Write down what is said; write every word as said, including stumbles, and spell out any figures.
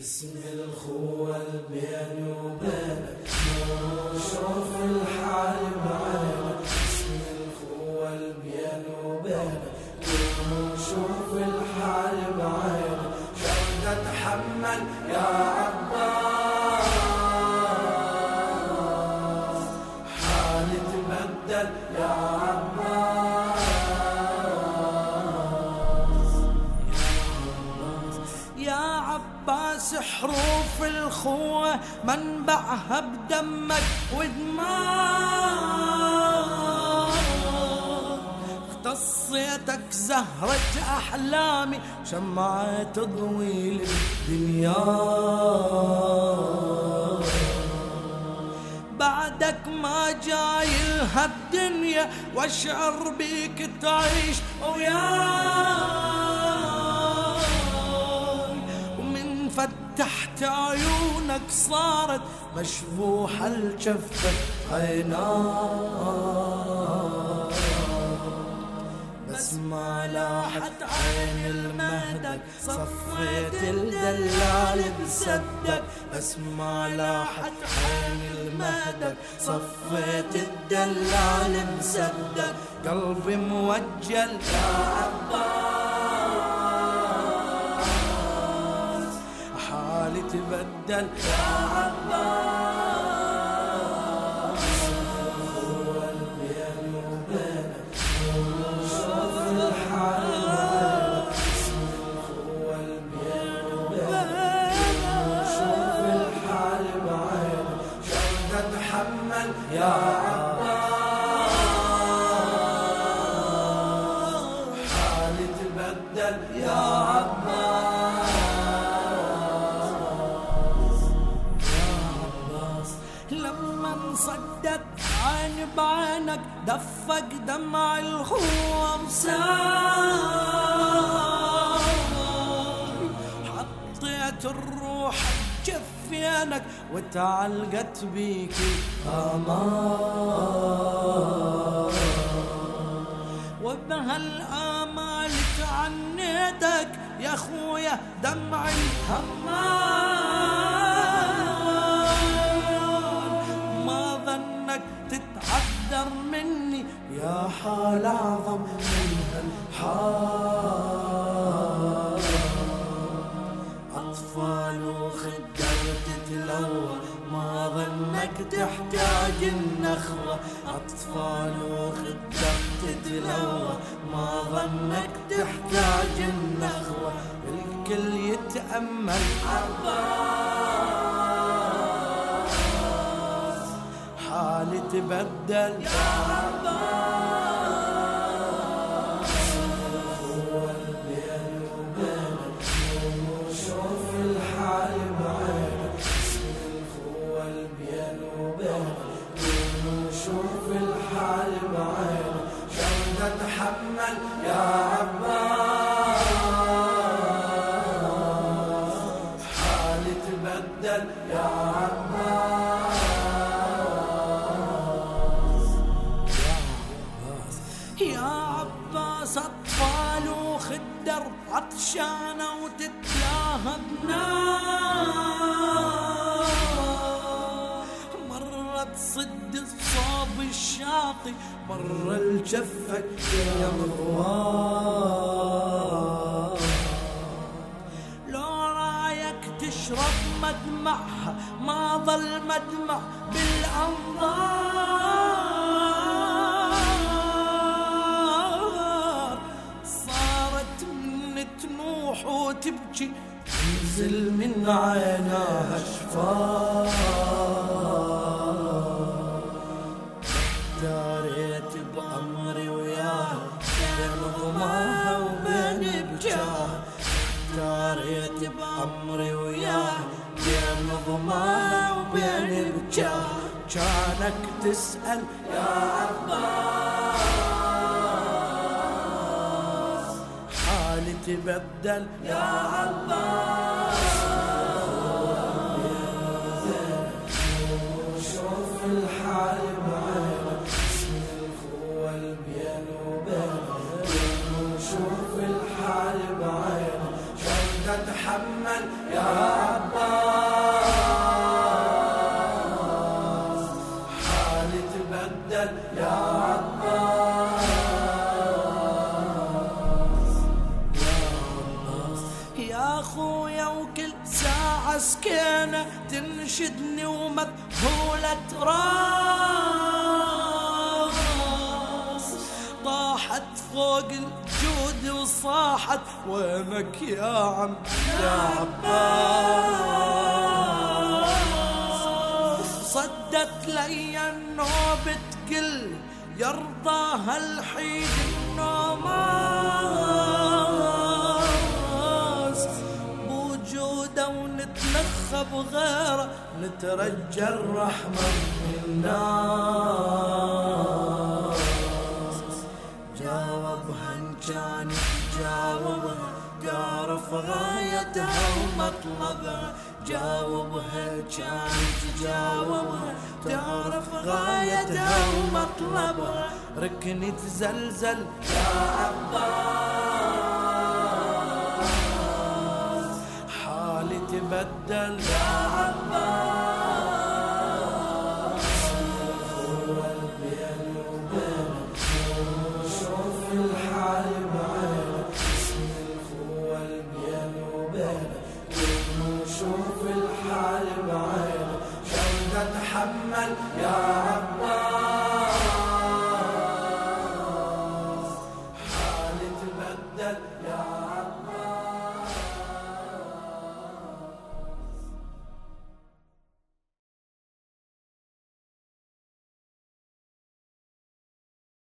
اسم الخوة بيني وبينك شوف الحال بعينك. اسم الخوة بيني وبينك شوف الحال بعينك. شرد اتحمل يا عباس حالي تبدل يا عباس. عباس حروف الخوة منبعها بدمك ودماء. اختصيتك زهرة أحلامي شمعة تضوي الدنيا. بعدك ما جاي لها الدنيا واشعر بيك تعيش وياي. فتحت عيونك صارت مشبوحة الجفة عيناك. بس ما لاحت عين المهدك صفيت الدلال بسدك. بس ما لاحت عين المهدك صفيت الدلال بسدك. قلبي موجل يا عباس حالي تبدل يا عباس. هو بيني وبينك شوف الحال بعينك. اسم الخوة بيني وبينك شوف الحال بعينك. شرد اتحمل يا عباس حالي تبدل يا عباس. لما انصدت عين بعينك دفق دمع الخوة مساي. حطيت الروح بجفينك وتعلقت بيك الآمال. وبهالآمال تعنيتك يا خويا دمع الهمال. تتعذر مني يا حال أعظم من هالحال. أطفال وخدر تتلوى ما ظنك تحتاج النخوة. أطفال وخدر تتلوى ما ظنك تحتاج النخوة. الكل يتأمل عباس حالي تبدل يا عباس. هو بيني وبينك شوف الحال بعينك. اسم الخوة بيني وبينك شوف الحال بعينك. شرد اتحمل يا عباس حالي تبدل يا عباس. يا عباس أطفال وخدر عطشانة وتتلاهى بنار. مرة تصد الصوب الشاطي مرة الجفك يا مغوار. لو رايك تشرب مدمعها ما ظل مدمع بالأنظار. صارت من تنوح وتبكي تنزل من عيناها شفار. داريت بأمري وياها بين ضماها وبين بجاها. داريت بأمري وياها بين ضماها وبين بجاها. كانك تسأل يا عباس حالي تبدل يا عباس. شوف الحال بعينك. اسم الخوة بيني وبينك شوف الحال بعينك. شرد اتحمل تحمل يا عباس، حالي تبدل يا عباس يا خويا وكل ساعة سكينة تنشدني ومذهولة راس، طاحت فوق الجود وصاحت وينك يا عم يا عباس، صدت لي النوب تقل يرضاها الحين النوماس، بوجوده ونتنخى بغيره نترجى الرحمة من الناس، جاوبها ان كان جاوبها تعرف غايتها ومطلبها، جاوبها ان كان تجاوبها تعرف غايتها ومطلبها، ركني تزلزل يا عباس، حالي تبدل يا عباس.